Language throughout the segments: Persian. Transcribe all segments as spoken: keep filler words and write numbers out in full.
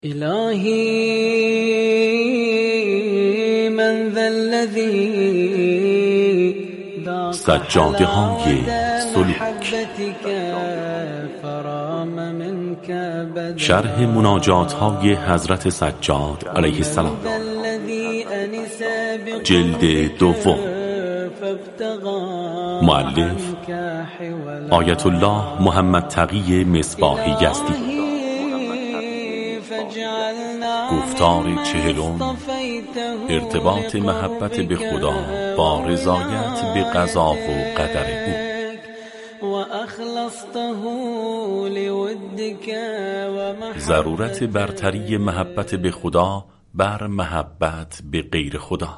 الهی من ذا الذی سجاده های سلوک، شرح مناجات های حضرت سجاد علیه السلام، جلد دوم، مؤلف آیت الله محمد تقی مصباح یزدی. گفتار چهلم، ارتباط محبت به خدا با رضایت به قضا و قدر او. ضرورت برتری محبت به خدا بر محبت به غیر خدا.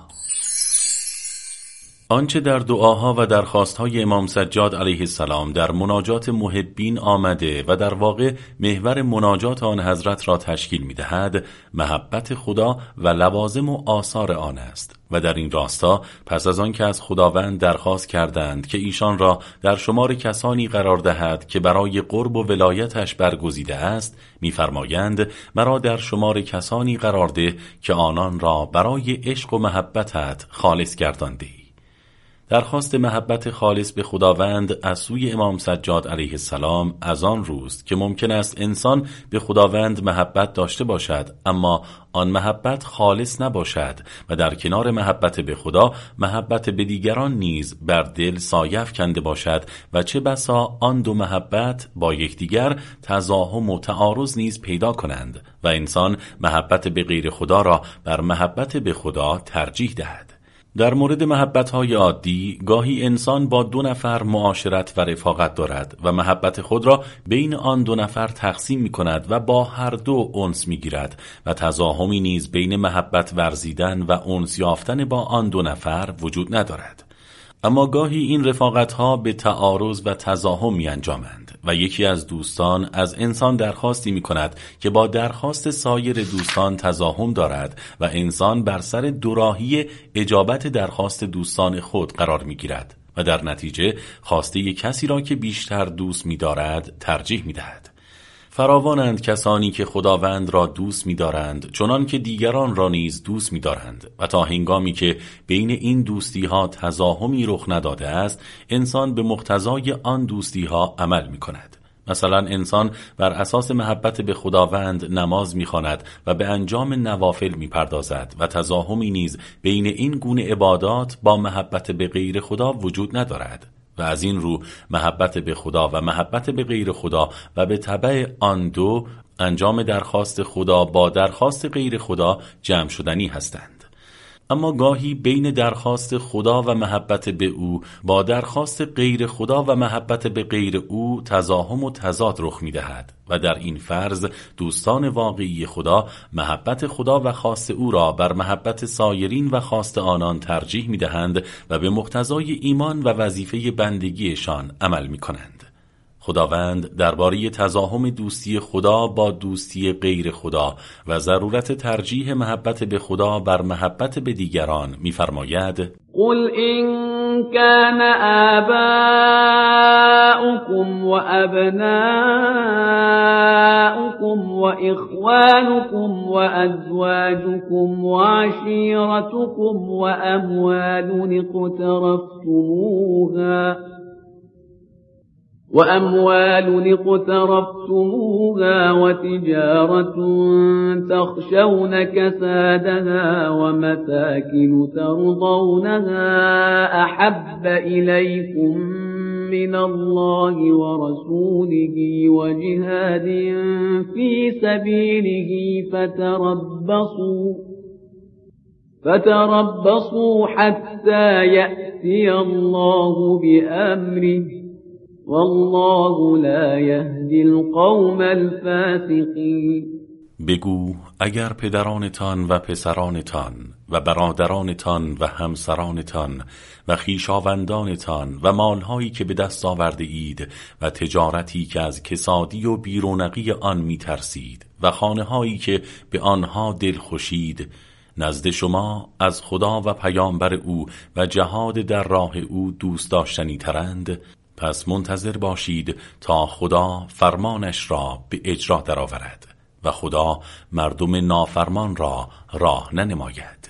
آنچه در دعاها و درخواستهای امام سجاد علیه السلام در مناجات محبین آمده و در واقع محور مناجات آن حضرت را تشکیل می‌دهد، محبت خدا و لوازم و آثار آن است. و در این راستا پس از آن که از خداوند درخواست کردند که ایشان را در شمار کسانی قرار دهد که برای قرب و ولایتش برگزیده است، می‌فرمایند مرا در شمار کسانی قرار ده که آنان را برای عشق و محبتت خالص گردانده ای. درخواست محبت خالص به خداوند از سوی امام سجاد علیه السلام از آن روست که ممکن است انسان به خداوند محبت داشته باشد اما آن محبت خالص نباشد و در کنار محبت به خدا محبت به دیگران نیز بر دل سایه افکنده باشد و چه بسا آن دو محبت با یکدیگر تزاحم و تعارض نیز پیدا کنند و انسان محبت به غیر خدا را بر محبت به خدا ترجیح دهد. در مورد محبت‌های عادی گاهی انسان با دو نفر معاشرت و رفاقت دارد و محبت خود را بین آن دو نفر تقسیم می‌کند و با هر دو انس می‌گیرد و تزاحمی نیز بین محبت ورزیدن و انس یافتن با آن دو نفر وجود ندارد. اما گاهی این رفاقت‌ها به تعارض و تزاحم می‌انجامند و یکی از دوستان از انسان درخواستی می‌کند که با درخواست سایر دوستان تزاحم دارد و انسان بر سر دوراهی اجابت درخواست دوستان خود قرار می‌گیرد و در نتیجه خواسته کسی را که بیشتر دوست می‌دارد ترجیح می‌دهد. فراوانند کسانی که خداوند را دوست می‌دارند چنان که دیگران را نیز دوست می‌دارند و تا هنگامی که بین این دوستی‌ها تزاحمی رخ نداده است انسان به مقتضای آن دوستی‌ها عمل می‌کند. مثلا انسان بر اساس محبت به خداوند نماز می‌خواند و به انجام نوافل می‌پردازد و تزاحمی نیز بین این گونه عبادات با محبت به غیر خدا وجود ندارد و از این رو محبت به خدا و محبت به غیر خدا و به تبع آن دو انجام درخواست خدا با درخواست غیر خدا جمع شدنی هستند. اما گاهی بین درخواست خدا و محبت به او با درخواست غیر خدا و محبت به غیر او تزاحم و تضاد رخ می‌دهد و در این فرض دوستان واقعی خدا محبت خدا و خواست او را بر محبت سایرین و خواست آنان ترجیح می‌دهند و به مقتضای ایمان و وظیفه بندگیشان عمل می‌کنند. خداوند درباره تزاحم دوستی خدا با دوستی غیر خدا و ضرورت ترجیح محبت به خدا بر محبت به دیگران می‌فرماید: قل إن كان آباؤكم وأبناؤكم وإخوانكم وأزواجكم وعشيرتكم وأموال اقترفتموها وأموال اقترفتموها وتجارة تخشون كسادها ومساكن ترضونها أحب إليكم من الله ورسوله وجهاد في سبيله فتربصوا فتربصوا حتى يأتي الله بأمره والله لا يهدي القوم الفاسقين. بگو اگر پدرانتان و پسرانتان و برادرانتان و همسرانتان و خویشاوندانتان و مالهایی که به دست آورده اید و تجارتی که از کسادی و بیرونقی آن می ترسید و خانه‌هایی که به آنها دل خوشید نزد شما از خدا و پیامبر او و جهاد در راه او دوست داشتنی ترند، پس منتظر باشید تا خدا فرمانش را به اجرا درآورد و خدا مردم نافرمان را راه ننماید.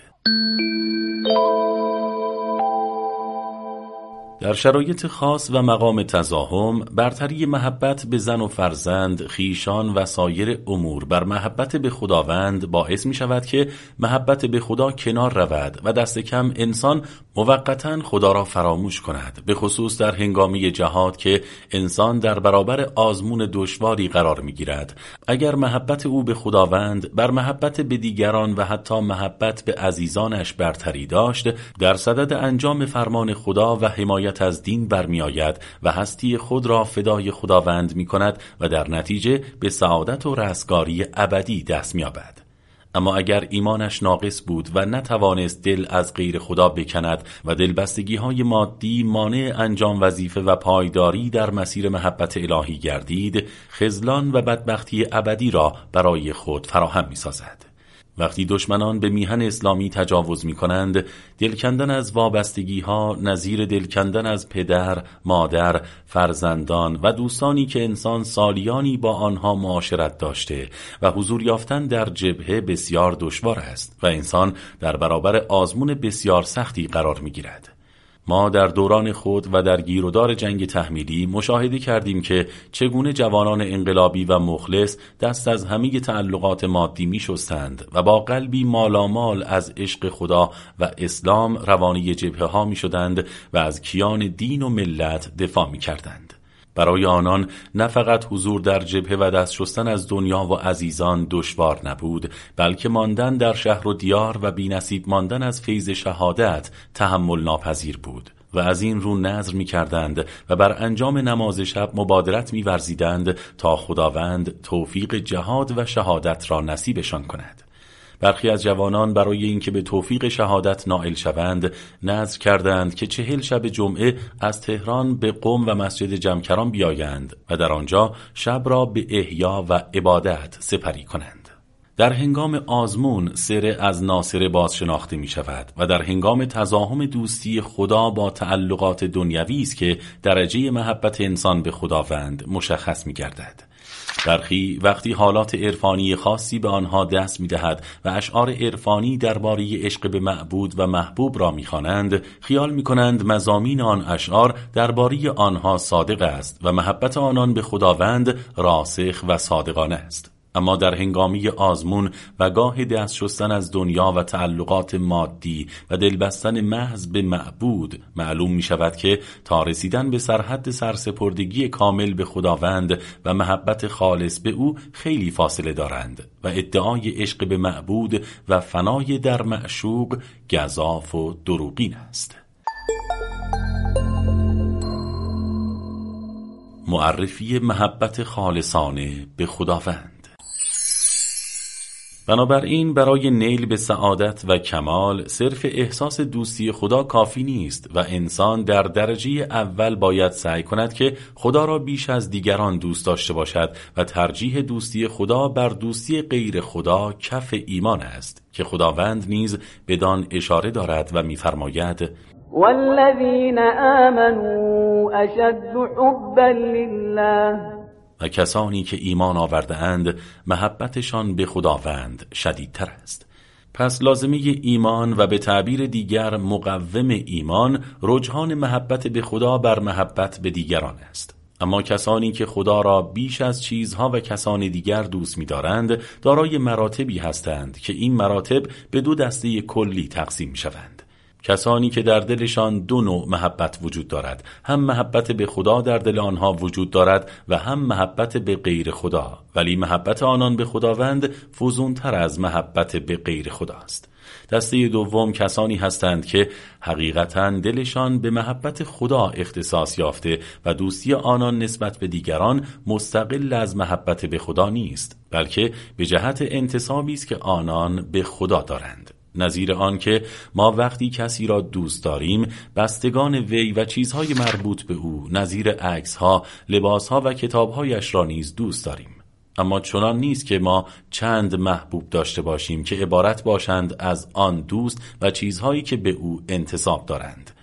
در شرایط خاص و مقام تزاحم، برتری محبت به زن و فرزند، خیشان و سایر امور بر محبت به خداوند باعث می شود که محبت به خدا کنار رود و دست کم انسان موقتاً خدا را فراموش کند، به خصوص در هنگامی جهاد که انسان در برابر آزمون دشواری قرار می گیرد. اگر محبت او به خداوند بر محبت به دیگران و حتی محبت به عزیزانش برتری داشت، در صدد انجام فرمان خدا و حمایت از دین برمی آید و هستی خود را فدای خداوند می کند و در نتیجه به سعادت و رستگاری ابدی دست می یابد. اما اگر ایمانش ناقص بود و نتوانست دل از غیر خدا بکند و دلبستگی های مادی مانع انجام وظیفه و پایداری در مسیر محبت الهی گردید، خذلان و بدبختی ابدی را برای خود فراهم می سازد. وقتی دشمنان به میهن اسلامی تجاوز می کنند، دلکندن از وابستگی ها نظیر دلکندن از پدر، مادر، فرزندان و دوستانی که انسان سالیانی با آنها معاشرت داشته و حضور یافتن در جبهه بسیار دشوار است و انسان در برابر آزمون بسیار سختی قرار می گیرد. ما در دوران خود و در گیرودار جنگ تحمیلی مشاهده کردیم که چگونه جوانان انقلابی و مخلص دست از همه تعلقات مادی می شستند و با قلبی مالامال از عشق خدا و اسلام روانه جبهه ها می شدند و از کیان دین و ملت دفاع می کردند. برای آنان نه فقط حضور در جبهه و دست شستن از دنیا و عزیزان دشوار نبود، بلکه ماندن در شهر و دیار و بی‌نصیب ماندن از فیض شهادت تحمل ناپذیر بود و از این رو نذر می کردند و بر انجام نماز شب مبادرت می ورزیدند تا خداوند توفیق جهاد و شهادت را نصیبشان کند. برخی از جوانان برای اینکه به توفیق شهادت نائل شوند نذر کردند که چهل شب جمعه از تهران به قم و مسجد جمکران بیایند و در آنجا شب را به احیا و عبادت سپری کنند. در هنگام آزمون سره از ناصره باز شناخته می شود و در هنگام تزاحم دوستی خدا با تعلقات دنیوی است که درجه محبت انسان به خداوند مشخص می گردد. برخی وقتی حالات عرفانی خاصی به آنها دست می‌دهد و اشعار عرفانی درباره عشق به معبود و محبوب را می‌خوانند، خیال می‌کنند مضامین آن اشعار درباره آنها صادق است و محبت آنان به خداوند راسخ و صادقانه است. اما در هنگامی آزمون و گاه دست شستن از دنیا و تعلقات مادی و دلبستن محض به معبود معلوم می شود که تا رسیدن به سرحد سرسپردگی کامل به خداوند و محبت خالص به او خیلی فاصله دارند و ادعای عشق به معبود و فنای در معشوق گزاف و دروغین است. معرفی محبت خالصانه به خداوند. بنابراین برای نیل به سعادت و کمال صرف احساس دوستی خدا کافی نیست و انسان در درجه اول باید سعی کند که خدا را بیش از دیگران دوست داشته باشد و ترجیح دوستی خدا بر دوستی غیر خدا کف ایمان است که خداوند نیز بدان اشاره دارد و می‌فرماید: والذین آمنوا اشد حبا لله، و کسانی که ایمان آورده اند محبتشان به خداوند شدیدتر است. پس لازمه ایمان و به تعبیر دیگر مقوم ایمان رجحان محبت به خدا بر محبت به دیگران است. اما کسانی که خدا را بیش از چیزها و کسان دیگر دوست می‌دارند دارای مراتبی هستند که این مراتب به دو دسته کلی تقسیم می‌شوند. کسانی که در دلشان دو نوع محبت وجود دارد، هم محبت به خدا در دل آنها وجود دارد و هم محبت به غیر خدا، ولی محبت آنان به خداوند فزونتر از محبت به غیر خدا است. دسته دوم کسانی هستند که حقیقتاً دلشان به محبت خدا اختصاص یافته و دوستی آنان نسبت به دیگران مستقل از محبت به خدا نیست، بلکه به جهت انتسابی است که آنان به خدا دارند. نظیر آن که ما وقتی کسی را دوست داریم بستگان وی و چیزهای مربوط به او نظیر عکس‌ها، لباس‌ها و کتاب‌هایش را نیز دوست داریم. اما چنان نیست که ما چند محبوب داشته باشیم که عبارت باشند از آن دوست و چیزهایی که به او انتساب دارند،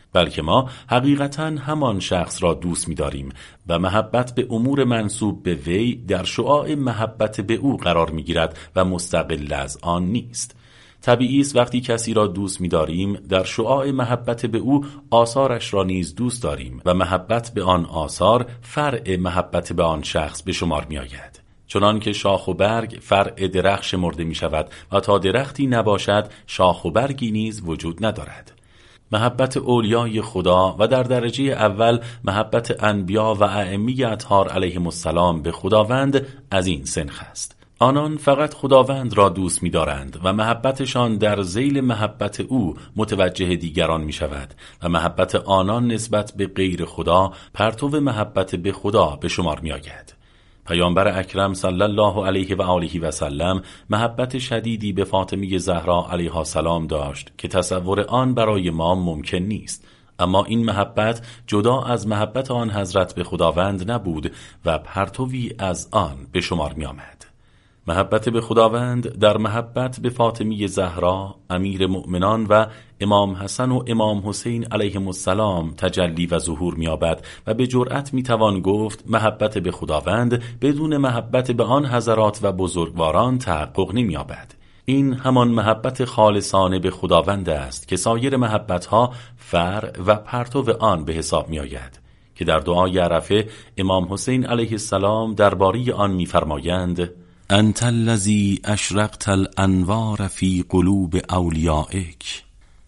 بلکه ما حقیقتاً همان شخص را دوست می‌داریم و محبت به امور منسوب به وی در شعاع محبت به او قرار می‌گیرد و مستقل از آن نیست. طبیعی است وقتی کسی را دوست می‌داریم در شعاع محبت به او آثارش را نیز دوست داریم و محبت به آن آثار فرع محبت به آن شخص به شمار می‌آید. چنان که شاخ و برگ فرع درخت شمرده می‌شود و تا درختی نباشد شاخ و برگی نیز وجود ندارد. محبت اولیای خدا و در درجه اول محبت انبیا و ائمه اطهار علیهم السلام به خداوند از این سنخ است. آنان فقط خداوند را دوست می‌دارند و محبتشان در ذیل محبت او متوجه دیگران می‌شود و محبت آنان نسبت به غیر خدا پرتو محبت به خدا به شمار می‌آید. پیامبر اکرم صلی الله علیه و آله و سلم محبت شدیدی به فاطمه زهرا علیها السلام داشت که تصور آن برای ما ممکن نیست، اما این محبت جدا از محبت آن حضرت به خداوند نبود و پرتوی از آن به شمار می آمد. محبت به خداوند در محبت به فاطمه زهرا امیر مؤمنان و امام حسن و امام حسین علیهم السلام تجلی و ظهور می‌یابد و به جرأت می‌توان گفت محبت به خداوند بدون محبت به آن حضرات و بزرگواران تحقق نمی‌یابد. این همان محبت خالصانه به خداوند است که سایر محبت‌ها فرع و پرتو آن به حساب می‌آید که در دعای عرفه امام حسین علیه السلام درباره آن می‌فرمایند: انت الذی اشرقت الانوار فی قلوب اولیائک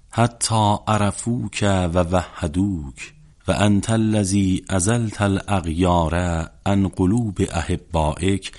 حتی عرفوک و وحدوک و انت الذی ازلت الاغیار عن قلوب احبائک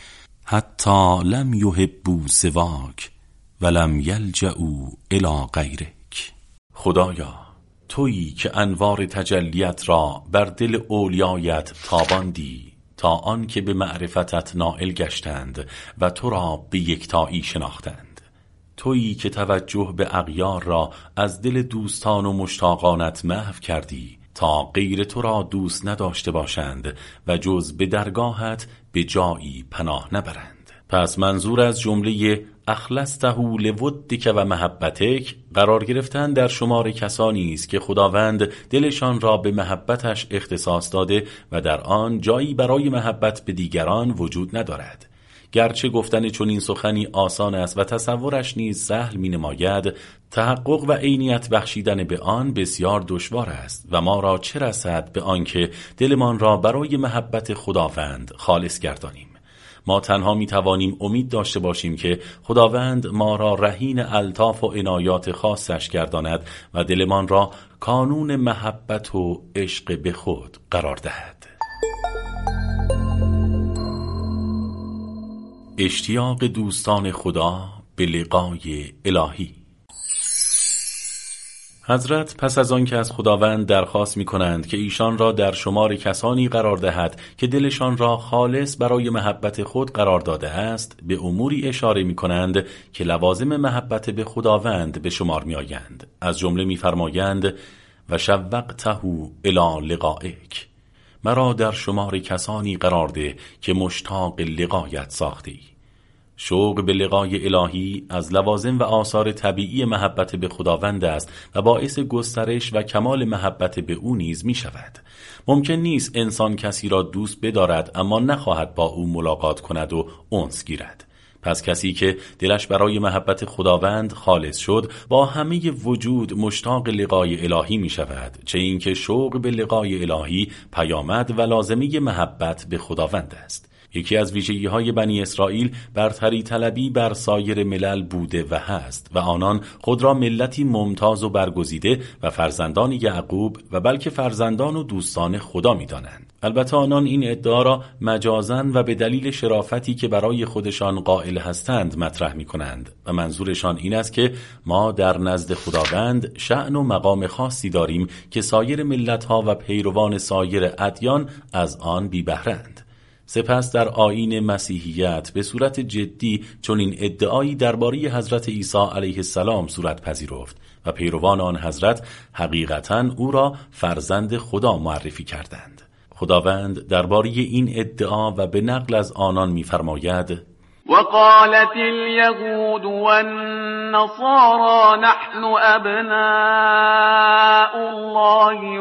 حتی لم یحبوا سواک و لم یلجؤوا الی غیرک. خدایا، تویی که انوار تجلیت را بر دل اولیایت تاباندی تا آن که به معرفتت نائل گشتند و تو را به یکتایی شناختند. تویی که توجه به اغیار را از دل دوستان و مشتاقانت محو کردی تا غیر تو را دوست نداشته باشند و جز به درگاهت به جایی پناه نبرند. پس منظور از جمله اخلصته لودک و محبتک قرار گرفتن در شمار کسانی است که خداوند دلشان را به محبتش اختصاص داده و در آن جایی برای محبت به دیگران وجود ندارد. گرچه گفتن چنین سخنی آسان است و تصورش نیز سهل می نماید، تحقق و عینیت بخشیدن به آن بسیار دشوار است و ما را چه رسد به آنکه دلمان را برای محبت خداوند خالص گردانیم. ما تنها می توانیم امید داشته باشیم که خداوند ما را رهین الطاف و عنایات خاصش گرداند و دلمان را کانون محبت و عشق به خود قرار دهد. اشتیاق دوستان خدا به لقای الهی. حضرت پس از آن که از خداوند درخواست می کنند که ایشان را در شمار کسانی قرار دهد که دلشان را خالص برای محبت خود قرار داده است، به اموری اشاره می کنند که لوازم محبت به خداوند به شمار می آیند. از جمله می فرمایند و شوقته الی لقائک، مرا در شمار کسانی قرار ده که مشتاق لقایت ساختی. شوق به لقای الهی از لوازم و آثار طبیعی محبت به خداوند است و باعث گسترش و کمال محبت به او نیز می شود. ممکن نیست انسان کسی را دوست بدارد اما نخواهد با او ملاقات کند و انس گیرد. پس کسی که دلش برای محبت خداوند خالص شد با همه وجود مشتاق لقای الهی می شود، چه اینکه شوق به لقای الهی پیامد و لازمه محبت به خداوند است. یکی از ویژگی‌های بنی اسرائیل برتری طلبی بر سایر ملل بوده و هست و آنان خود را ملتی ممتاز و برگزیده و فرزندان یعقوب و بلکه فرزندان و دوستان خدا می‌دانند. البته آنان این ادعا را مجازاً و به دلیل شرافتی که برای خودشان قائل هستند مطرح می‌کنند و منظورشان این است که ما در نزد خداوند شأن و مقام خاصی داریم که سایر ملت‌ها و پیروان سایر ادیان از آن بی بهره‌اند. سپس در آیین مسیحیت به صورت جدی چنین ادعایی درباره حضرت عیسی علیه السلام صورت پذیرفت و پیروان آن حضرت حقیقتاً او را فرزند خدا معرفی کردند. خداوند درباره این ادعا و به نقل از آنان می‌فرماید: وقالت اليهود والنصارى نحن أبناء الله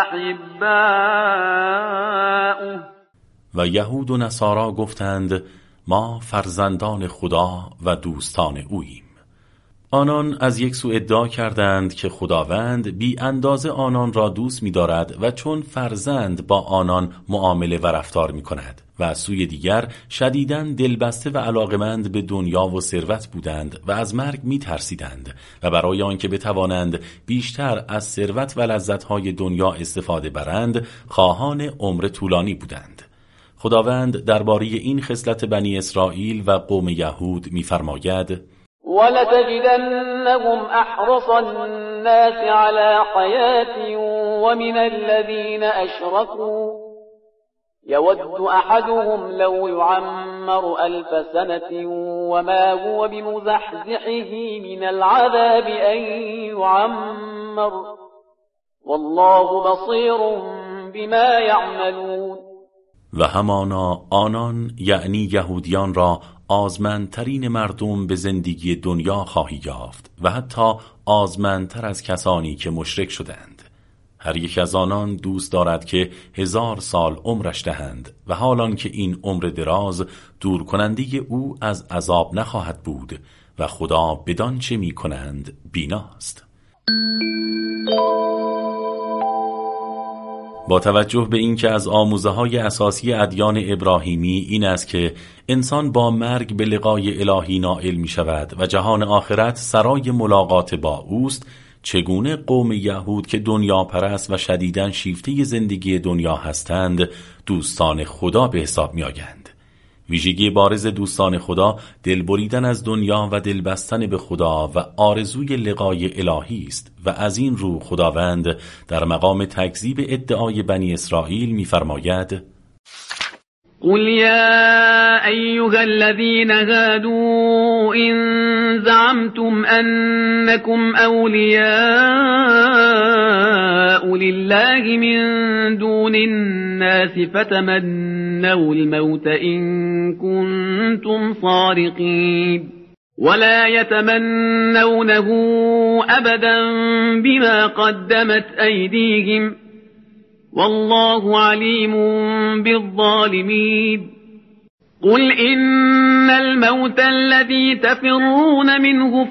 وأحباؤه. و یهود و نصارا گفتند ما فرزندان خدا و دوستان اوییم. آنان از یک سو ادعا کردند که خداوند بی اندازه آنان را دوست می دارد و چون فرزند با آنان معامله و رفتار می کند و از سوی دیگر شدیداً دلبسته و علاقمند به دنیا و ثروت بودند و از مرگ می ترسیدند و برای آنکه بتوانند بیشتر از ثروت و لذت‌های دنیا استفاده برند خواهان عمر طولانی بودند. خداوند درباره این خصلت بنی اسرائیل و قوم یهود می‌فرماید: ولتجدنهم احرص الناس على حياة ومن الذين اشركوا يود احدهم لو يعمر الف سنة وما هو بمزحزحه من العذاب ان يعمر والله بصير بما يعملون. و همانا آنان یعنی یهودیان را آزمندترین مردم به زندگی دنیا خواهی یافت و حتی آزمندتر از کسانی که مشرک شدند. هر یک از آنان دوست دارد که هزار سال عمرش دهند و حالان که این عمر دراز دور کننده او از عذاب نخواهد بود و خدا بدان چه می کنند بیناست. با توجه به اینکه از آموزه‌های اساسی ادیان ابراهیمی این است که انسان با مرگ به لقای الهی نائل می شود و جهان آخرت سرای ملاقات با اوست، چگونه قوم یهود که دنیا پرست و شدیداً شیفته زندگی دنیا هستند دوستان خدا به حساب می آیند؟ ویژگی بارز دوستان خدا دل بریدن از دنیا و دل بستن به خدا و آرزوی لقای الهی است و از این رو خداوند در مقام تکذیب ادعای بنی اسرائیل می‌فرماید: قل يا أيها الذين هادوا إن زعمتم أنكم أولياء لله من دون الناس فتمنوا الموت إن كنتم صادقين ولا يتمنونه أبدا بما قدمت أيديهم والله عليم بالظالمين. قل إن الموت الذي تفرون منه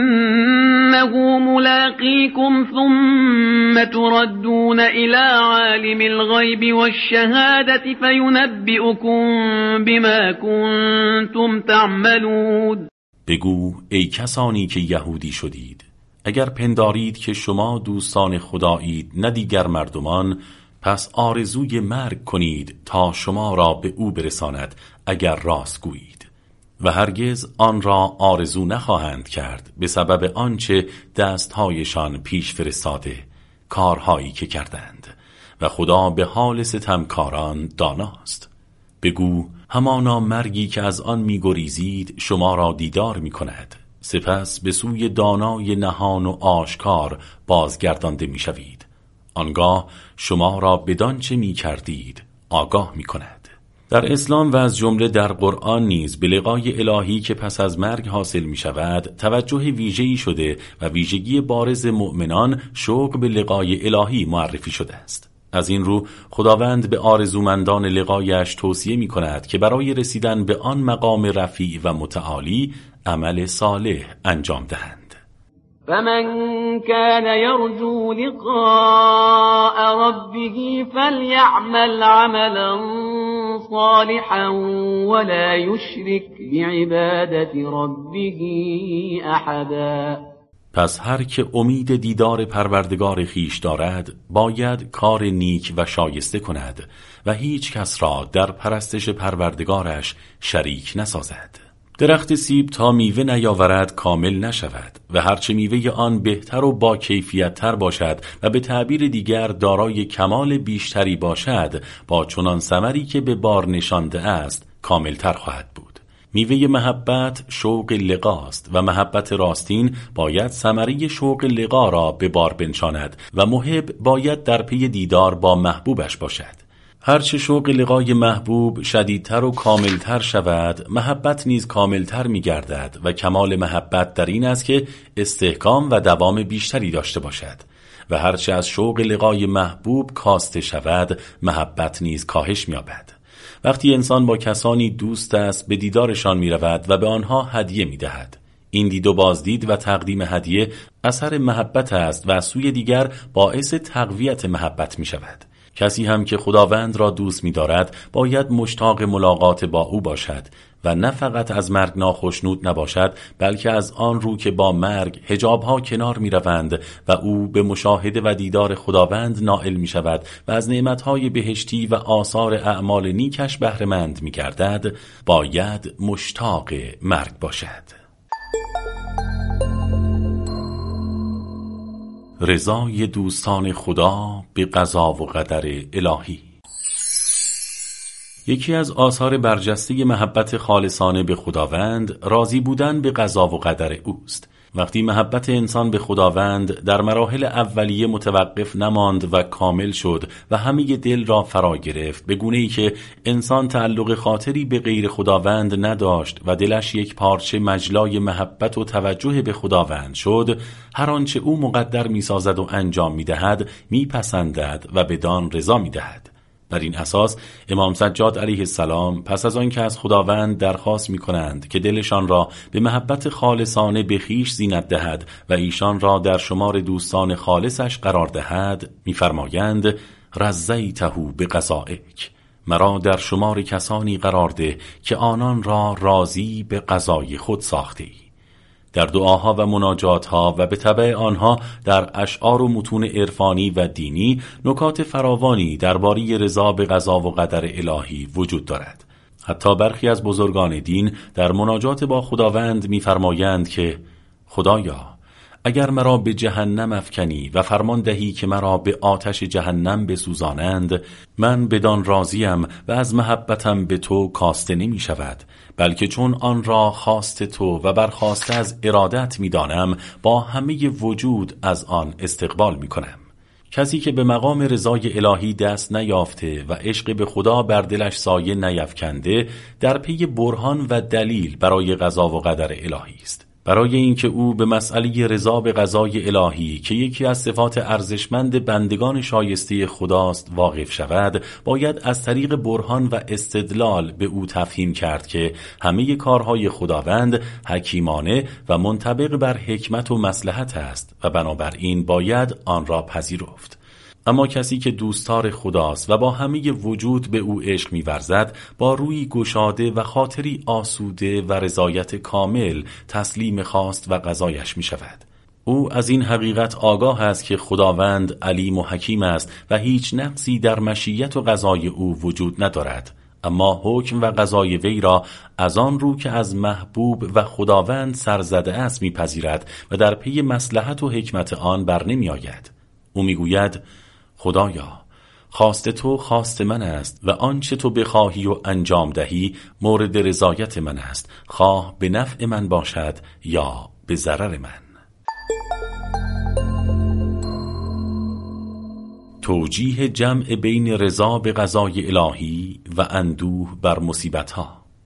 فإنه ملاقيكم ثم تردون إلى عالم الغيب والشهادة فينبئكم بما كنتم تعملون. بگو ای کسانی که یهودی شدید، اگر پندارید که شما دوستان خدایید نه دیگر مردمان، پس آرزوی مرگ کنید تا شما را به او برساند اگر راست گویید و هرگز آن را آرزو نخواهند کرد به سبب آنچه دستهایشان پیش فرستاده، کارهایی که کردند و خدا به حال ستمکاران داناست. بگو همانا مرگی که از آن می‌گریزید شما را دیدار می‌کند، سپس به سوی دانای نهان و آشکار بازگردانده می‌شوید. آنگاه شما را بدان چه می کردید آگاه می کند. در اسلام و از جمله در قرآن نیز به لقای الهی که پس از مرگ حاصل می شود توجه ویژه‌ای شده و ویژگی بارز مؤمنان شوق به لقای الهی معرفی شده است. از این رو خداوند به آرزومندان لقایش توصیه می کند که برای رسیدن به آن مقام رفیع و متعالی عمل صالح انجام دهند. فمن كان يرجو لقاء ربه فليعمل عملا صالحا ولا يشرك بعبادة ربه احدا. پس هر که امید دیدار پروردگار خیش دارد باید کار نیک و شایسته کند و هیچ کس را در پرستش پروردگارش شریک نسازد. درخت سیب تا میوه نیاورد کامل نشود و هرچه میوه آن بهتر و با کیفیت تر باشد و به تعبیر دیگر دارای کمال بیشتری باشد، با چنان ثمری که به بار نشانده است کامل تر خواهد بود. میوه محبت شوق لقاست و محبت راستین باید ثمره شوق لقا را به بار بنشاند و محب باید در پی دیدار با محبوبش باشد. هرچه شوق لقای محبوب شدیدتر و کاملتر شود، محبت نیز کاملتر می گردد و کمال محبت در این است که استحکام و دوام بیشتری داشته باشد و هرچه از شوق لقای محبوب کاسته شود، محبت نیز کاهش می یابد. وقتی انسان با کسانی دوست است، به دیدارشان می رود و به آنها هدیه می دهد. این دید و بازدید و تقدیم هدیه اثر محبت است و از سوی دیگر باعث تقویت محبت می شود. کسی هم که خداوند را دوست می دارد باید مشتاق ملاقات با او باشد و نه فقط از مرگ ناخشنود نباشد، بلکه از آن رو که با مرگ حجابها کنار می روند و او به مشاهده و دیدار خداوند نائل می شود و از نعمتهای بهشتی و آثار اعمال نیکش بهره‌مند می گردد، باید مشتاق مرگ باشد. رضای دوستان خدا به قضا و قدر الهی. یکی از آثار برجسته محبت خالصانه به خداوند راضی بودن به قضا و قدر اوست. وقتی محبت انسان به خداوند در مراحل اولیه متوقف نماند و کامل شد و همه دل را فرا گرفت، به گونه‌ای که انسان تعلق خاطری به غیر خداوند نداشت و دلش یک پارچه مجلای محبت و توجه به خداوند شد، هر آنچه او مقدر می‌سازد و انجام می‌دهد می‌پسندد و بدان رضا می‌دهد. بر این اساس امام سجاد علیه السلام پس از آن که از خداوند درخواست می کنند که دلشان را به محبت خالصانه به خویش زینت دهد و ایشان را در شمار دوستان خالصش قرار دهد، می فرمایند رضیته بقضائک، مرا در شمار کسانی قرار ده که آنان را راضی به قضای خود ساخته ای. در دعاها و مناجاتها و به تبع آنها در اشعار و متون عرفانی و دینی نکات فراوانی درباره رضا به قضا و قدر الهی وجود دارد. حتی برخی از بزرگان دین در مناجات با خداوند می‌فرمایند که خدایا، اگر مرا به جهنم افکنی و فرمان دهی که مرا به آتش جهنم بسوزانند، من بدان راضیم و از محبتم به تو کاسته نمی شود، بلکه چون آن را خواست تو و برخواسته از ارادت می دانم، با همه وجود از آن استقبال می کنم. کسی که به مقام رضای الهی دست نیافته و عشق به خدا بر دلش سایه نیفکنده، در پی برهان و دلیل برای قضا و قدر الهی است. برای اینکه او به مسئله رضا به قضای الهی که یکی از صفات ارزشمند بندگان شایسته خداست واقف شود، باید از طریق برهان و استدلال به او تفهیم کرد که همه کارهای خداوند حکیمانه و منطبق بر حکمت و مصلحت است و بنابراین باید آن را پذیرفت. اما کسی که دوستار خداست و با همه وجود به او عشق می‌ورزد، با روی گشاده و خاطری آسوده و رضایت کامل تسلیم خواست و قضایش می‌شود. او از این حقیقت آگاه است که خداوند علیم و حکیم است و هیچ نقصی در مشیت و قضای او وجود ندارد، اما حکم و قضای وی را از آن رو که از محبوب و خداوند سرزده است می‌پذیرد و در پی مصلحت و حکمت آن بر نمی‌آید. او می‌گوید خدایا، خواست تو خواست من است و آنچه تو بخواهی و انجام دهی مورد رضایت من است، خواه به نفع من باشد یا به ضرر من. توجیه جمع بین رضا به قضای الهی و اندوه بر مصیبتها.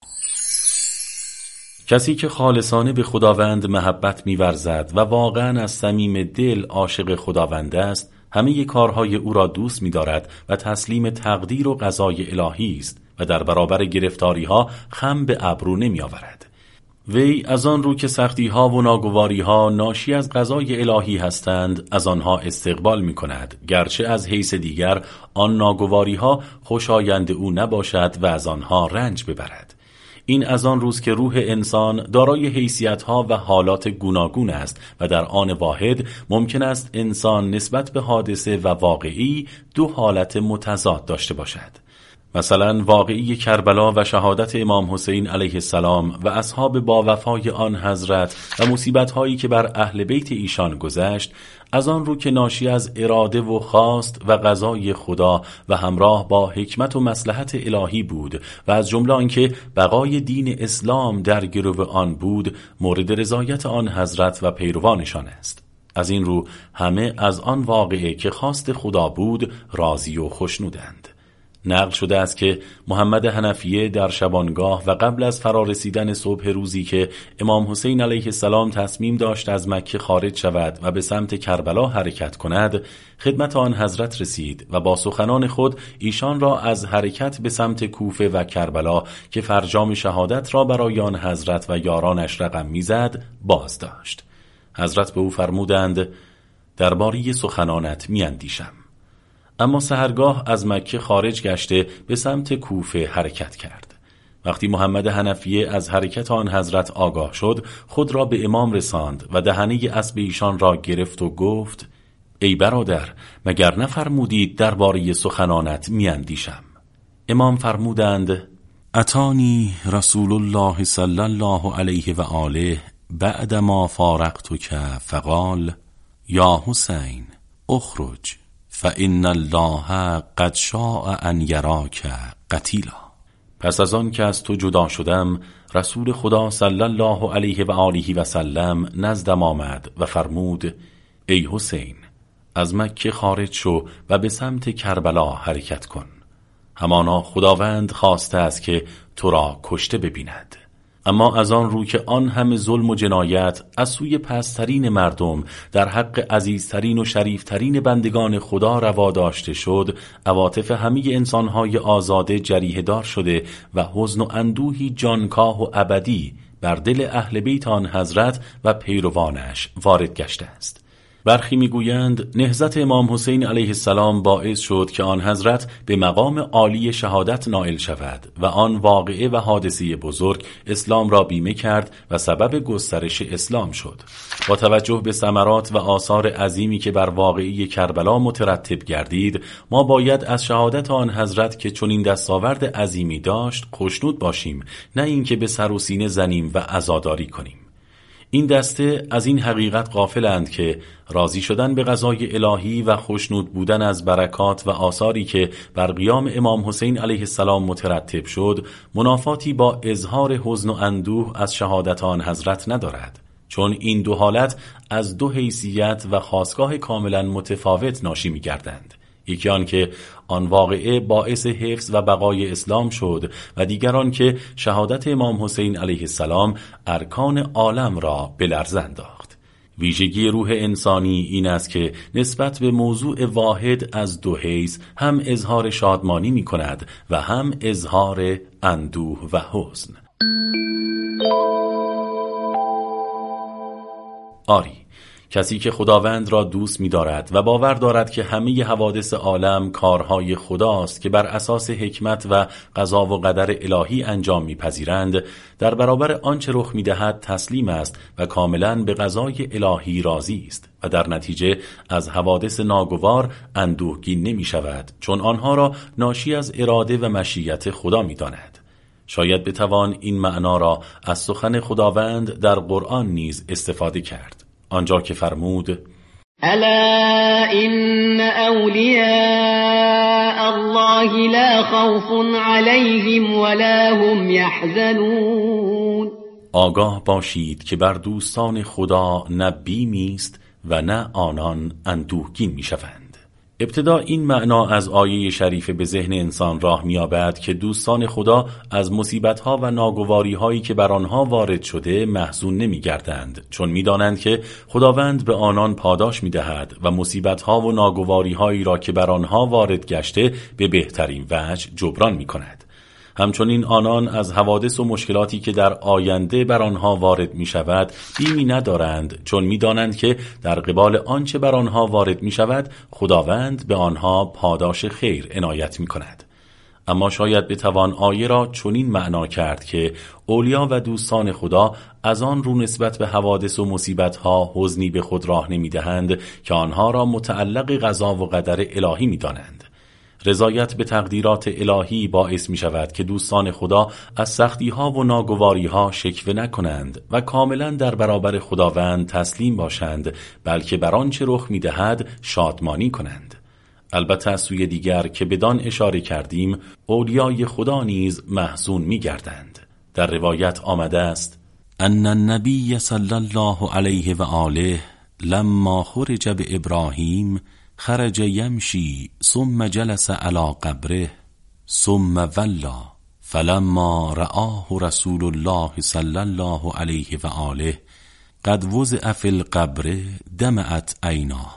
کسی که خالصانه به خداوند محبت می‌ورزد و واقعا از صمیم دل عاشق خداوند است، همه کارهای او را دوست می‌دارد و تسلیم تقدیر و قضای الهی است و در برابر گرفتاری‌ها خم به ابرو نمی‌آورد. وی از آن رو که سختی‌ها و ناگواری‌ها ناشی از قضای الهی هستند، از آنها استقبال می‌کند، گرچه از حیث دیگر آن ناگواری‌ها خوشایند او نباشد و از آنها رنج ببرد. این از آن روز که روح انسان دارای حیثیت‌ها و حالات گوناگون است و در آن واحد ممکن است انسان نسبت به حادثه و واقعی دو حالت متضاد داشته باشد. مثلا واقعی کربلا و شهادت امام حسین علیه السلام و اصحاب با وفای آن حضرت و مصیبت‌هایی که بر اهل بیت ایشان گذشت، از آن رو که ناشی از اراده و خواست و قضای خدا و همراه با حکمت و مصلحت الهی بود و از جمله آنکه بقای دین اسلام در گرو آن بود، مورد رضایت آن حضرت و پیروانشان است. از این رو همه از آن واقعه که خواست خدا بود راضی و خوشنودند. نقل شده است که محمد حنفیه در شبانگاه و قبل از فرارسیدن صبح روزی که امام حسین علیه السلام تصمیم داشت از مکه خارج شود و به سمت کربلا حرکت کند، خدمت آن حضرت رسید و با سخنان خود ایشان را از حرکت به سمت کوفه و کربلا که فرجام شهادت را برای آن حضرت و یارانش رقم میزد باز داشت. حضرت به او فرمودند درباره سخنانت میاندیشم. اما سحرگاه از مکه خارج گشته به سمت کوفه حرکت کرد. وقتی محمد حنفیه از حرکت آن حضرت آگاه شد، خود را به امام رساند و دهنه اسب ایشان را گرفت و گفت ای برادر، مگر نفرمودید درباره سخنانت میاندیشم؟ امام فرمودند اتانی رسول الله صلی الله علیه و آله بعدما فارقتک فقال یا حسین اخرج فإن الله قد شاء ان یراک قتیلا. پس از آن که از تو جدا شدم، رسول خدا صلی الله علیه و آله و سلم نزدم آمد و فرمود ای حسین، از مکه خارج شو و به سمت کربلا حرکت کن. همانا خداوند خواسته است که تو را کشته ببیند. اما از آن رو که آن همه ظلم و جنایت از سوی پسترین مردم در حق عزیزترین و شریفترین بندگان خدا روا داشته شد، عواطف همه انسانهای آزاده جریحه دار شده و حزن و اندوهی جانکاه و ابدی بر دل اهل بیت آن حضرت و پیروانش وارد گشته است. برخی میگویند نهضت امام حسین علیه السلام باعث شد که آن حضرت به مقام عالی شهادت نائل شود و آن واقعه و حادثه بزرگ اسلام را بیمه کرد و سبب گسترش اسلام شد. با توجه به ثمرات و آثار عظیمی که بر واقعه کربلا مترتب گردید، ما باید از شهادت آن حضرت که چنین دستاورد عظیمی داشت خوشنود باشیم، نه اینکه به سر و سینه زنیم و عزاداری کنیم. این دسته از این حقیقت غافلند که راضی شدن به قضای الهی و خوشنود بودن از برکات و آثاری که بر قیام امام حسین علیه السلام مترتب شد منافاتی با اظهار حزن و اندوه از شهادت آن حضرت ندارد، چون این دو حالت از دو حیثیت و خاستگاه کاملا متفاوت ناشی می گردند. یکی آن که آن واقعه باعث حفظ و بقای اسلام شد و دیگر آن که شهادت امام حسین علیه السلام ارکان عالم را به لرز انداخت. ویژگی روح انسانی این است که نسبت به موضوع واحد از دو حیث هم اظهار شادمانی می کند و هم اظهار اندوه و حزن. آری، کسی که خداوند را دوست می دارد و باور دارد که همه حوادث عالم کارهای خداست که بر اساس حکمت و قضا و قدر الهی انجام می پذیرند، در برابر آنچه رخ می دهد تسلیم است و کاملا به قضای الهی راضی است و در نتیجه از حوادث ناگوار اندوهگین نمی شود، چون آنها را ناشی از اراده و مشیت خدا می داند. شاید بتوان این معنا را از سخن خداوند در قرآن نیز استفاده کرد، آنجا که فرمود الا ان اولیاء الله لا خوف علیهم ولا هم یحزنون. آگاه باشید که بر دوستان خدا نه بیمی است و نه آنان اندوهگین میشوند. ابتدا این معنا از آیه شریفه به ذهن انسان راه می‌یابد که دوستان خدا از مصیبت‌ها و ناگواری‌هایی که بر آنها وارد شده محزون نمی‌گردند، چون می‌دانند که خداوند به آنان پاداش می‌دهد و مصیبت‌ها و ناگواری‌هایی را که بر آنها وارد گشته به بهترین وجه جبران می‌کند. همچنین آنان از حوادث و مشکلاتی که در آینده بر آنها وارد می شود بیمی ندارند، چون می دانند که در قبال آنچه بر آنها وارد می شود خداوند به آنها پاداش خیر عنایت می کند. اما شاید بتوان آیه را چنین معنا کرد که اولیا و دوستان خدا از آن رو نسبت به حوادث و مصیبت‌ها حزنی به خود راه نمی دهند که آنها را متعلق قضا و قدر الهی می دانند. رضایت به تقدیرات الهی باعث می شود که دوستان خدا از سختی ها و ناگواری ها شکوه نکنند و کاملا در برابر خداوند تسلیم باشند، بلکه بر آنچه رخ می دهد شادمانی کنند. البته از سوی دیگر که بدان اشاره کردیم، اولیای خدا نیز محزون می گردند. در روایت آمده است ان النبی صلی الله علیه و آله لما خرج به ابراهیم خرج یمشی ثم جلس علی قبره ثم ولا فلما رآه رسول الله صلی الله علیه و آله قد وضع فی القبر دمعت عیناه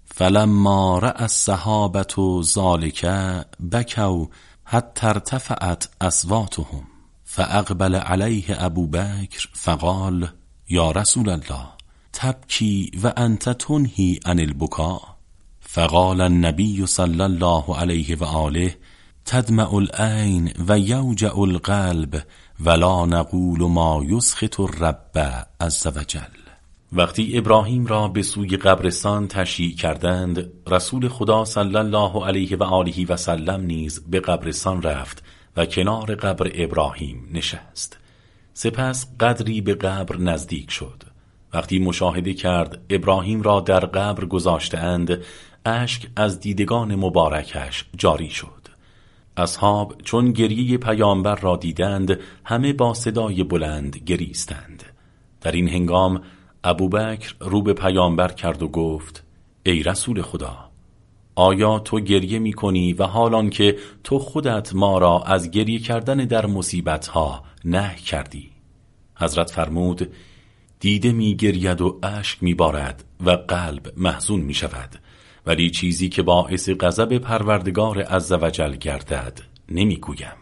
فلما رأى الصحابة ذلك بكوا حتى ارتفعت اصواتهم فاقبل علیه ابو بکر فقال یا رسول الله تبکی و انت تنهی عن البکاء فقال النبی صلی الله علیه و آله تدمع العین و یوجع القلب ولا نقول ما یسخط الرب عز وجل. وقتی ابراهیم را به سوی قبرستان تشییع کردند، رسول خدا صلی الله علیه و آله و سلم نیز به قبرستان رفت و کنار قبر ابراهیم نشست. سپس قدری به قبر نزدیک شد. وقتی مشاهده کرد ابراهیم را در قبر گذاشته‌اند، اشک از دیدگان مبارکش جاری شد. اصحاب چون گریه پیامبر را دیدند، همه با صدای بلند گریستند. در این هنگام ابوبکر رو به پیامبر کرد و گفت: ای رسول خدا، آیا تو گریه می کنی و حالان که تو خودت ما را از گریه کردن در مصیبتها نهی کردی؟ حضرت فرمود: دیده می گرید و اشک می بارد و قلب محزون می شود، ولی چیزی که باعث غضب پروردگار عزوجل گردد نمی گویم.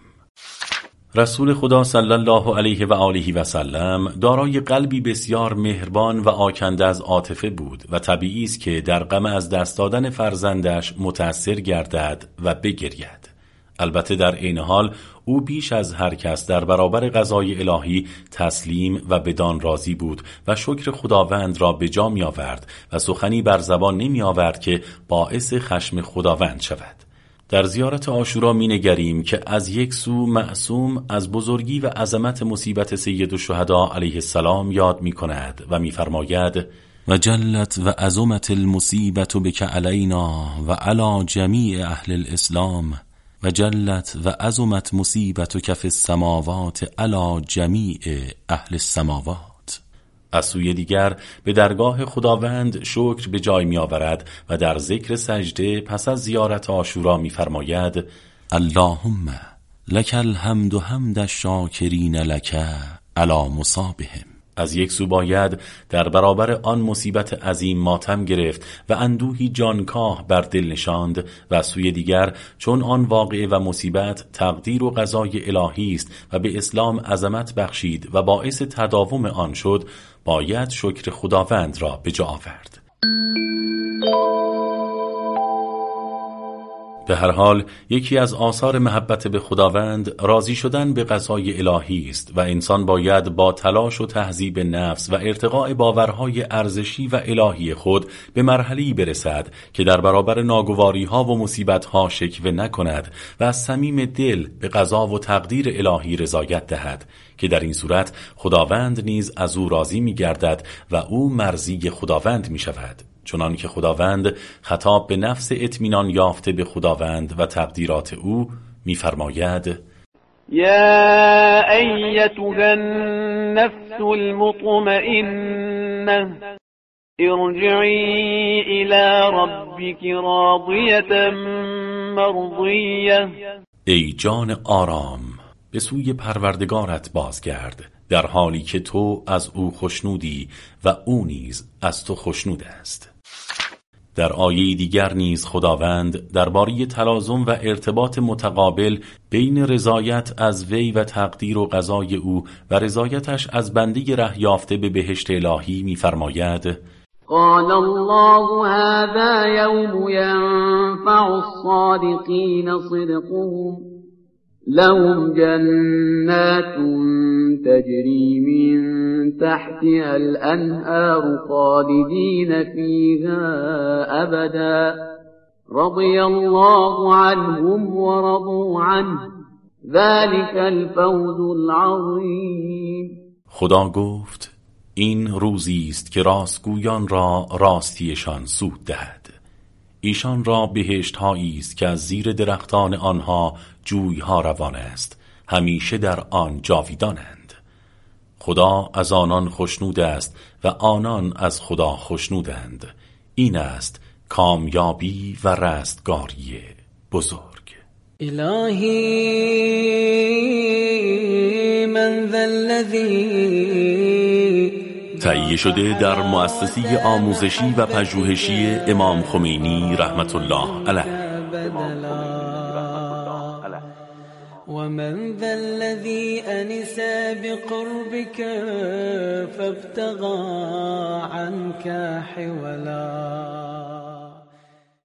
رسول خدا صلی الله علیه و آله و سلم دارای قلبی بسیار مهربان و آکنده از عاطفه بود و طبیعی است که در غم از دست دادن فرزندش متأثر گردد و بگرید. البته در عین حال او بیش از هر کس در برابر قضای الهی تسلیم و بدان راضی بود و شکر خداوند را به جا می آورد و سخنی بر زبان نمی آورد که باعث خشم خداوند شود. در زیارت عاشورا می نگریم که از یک سو معصوم از بزرگی و عظمت مصیبت سید الشهدا علیه السلام یاد می کند و می فرماید: و جلت و عظمت المصیبت بک علینا و علی جمیع اهل الاسلام و جلت و عظمت مصیبتک فی السماوات علی جمیع اهل السماوات. از سوی دیگر به درگاه خداوند شکر به جای می آورد و در ذکر سجده پس از زیارت عاشورا می فرماید: اللهم لک الحمد حمد الشاکرین لک علی مصابهم. از یک سو باید در برابر آن مصیبت عظیم ماتم گرفت و اندوهی جانکاه بر دل نشاند و از سوی دیگر چون آن واقعه و مصیبت تقدیر و قضای الهی است و به اسلام عظمت بخشید و باعث تداوم آن شد، باید شکر خداوند را به جا آورد. به هر حال یکی از آثار محبت به خداوند راضی شدن به قضای الهی است و انسان باید با تلاش و تهذیب نفس و ارتقاء باورهای ارزشی و الهی خود به مرحله‌ای برسد که در برابر ناگواری‌ها و مصیبت‌ها شکوه نکند و از صمیم دل به قضا و تقدیر الهی رضایت دهد، که در این صورت خداوند نیز از او راضی می‌گردد و او مرضی خداوند می‌شود. چنان که خداوند خطاب به نفس اطمینان یافته به خداوند و تقدیرات او می‌فرماید: یا ایتها النفس المطمئنه ارجعی الی ربک راضیة مرضیه. ای جان آرام، به سوی پروردگارت بازگرد، در حالی که تو از او خوشنودی و او نیز از تو خوشنود است. در آیه دیگر نیز خداوند درباره تلازم و ارتباط متقابل بین رضایت از وی و تقدیر و قضای او و رضایتش از بنده ره یافته به بهشت الهی می‌فرماید: قال الله هذا یوم ینفع الصادقین صدقهم لهم جنات تجری من تحتها الانهار خالدین فیها ابدا رضی الله عنهم ورضوا عنه ذلك الفوز العظیم. خدا گفت: این روزی است که راستگویان را راستیشان سود دهد. ایشان را بهشت‌هایی است که از زیر درختان آنها جوی‌ها روان است، همیشه در آن جاویدانند. خدا از آنان خوشنود است و آنان از خدا خوشنودند. این است کامیابی و رستگاری بزرگ. الهی من ذا الذی تهیه شده در مؤسسه آموزشی و پژوهشی امام خمینی رحمت الله علیه. ومن ذا الذي أنس بقربك فابتغى عنك حولا